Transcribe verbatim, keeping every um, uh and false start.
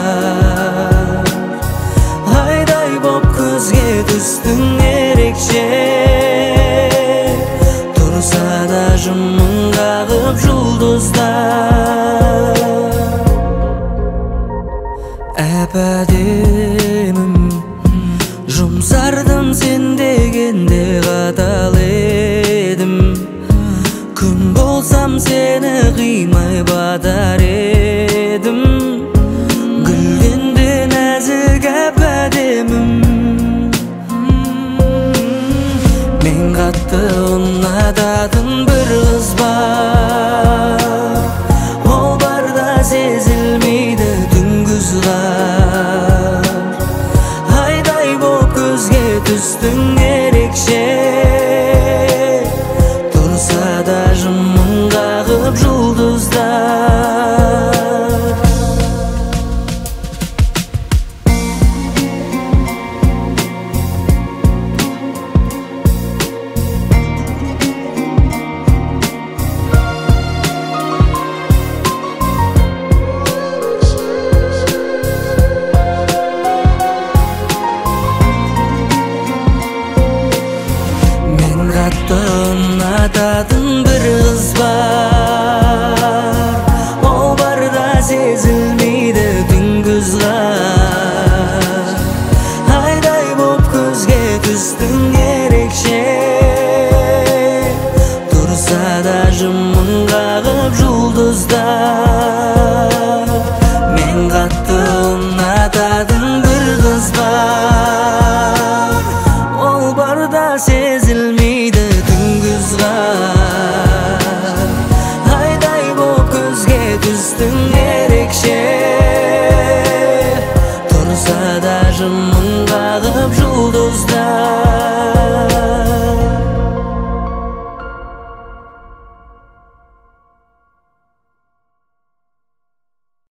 Ayday bop көзге түстің ерекше, тұрса да жымың қағып жұлдыздар. Әп-әдемім, жұмсардым сен дегенде қатал едім. Күн болсам сені қимай батар едім. Гүлденді нәзік әп-әдемім, мен қатты ұнататын бір қыз бар. Ол барда сезілмейді түнгіз қар. Айдай боп көзге түстің ерекше, тұрса да жымың қағып жұлдыздар. Ұнататын бір қыз бар. Ол барда сезілмейді түнгіз қар. Айдай боп көзге түстің ерекше, тұрса да жымың қағып жұлдыздар. Мен қатты ұнататын бір қыз бар. Ол барда сезілмейді түнгіз қар. Айдай боп көзге түстің ерекше, тұрса да жымың қағып жұлдыздар.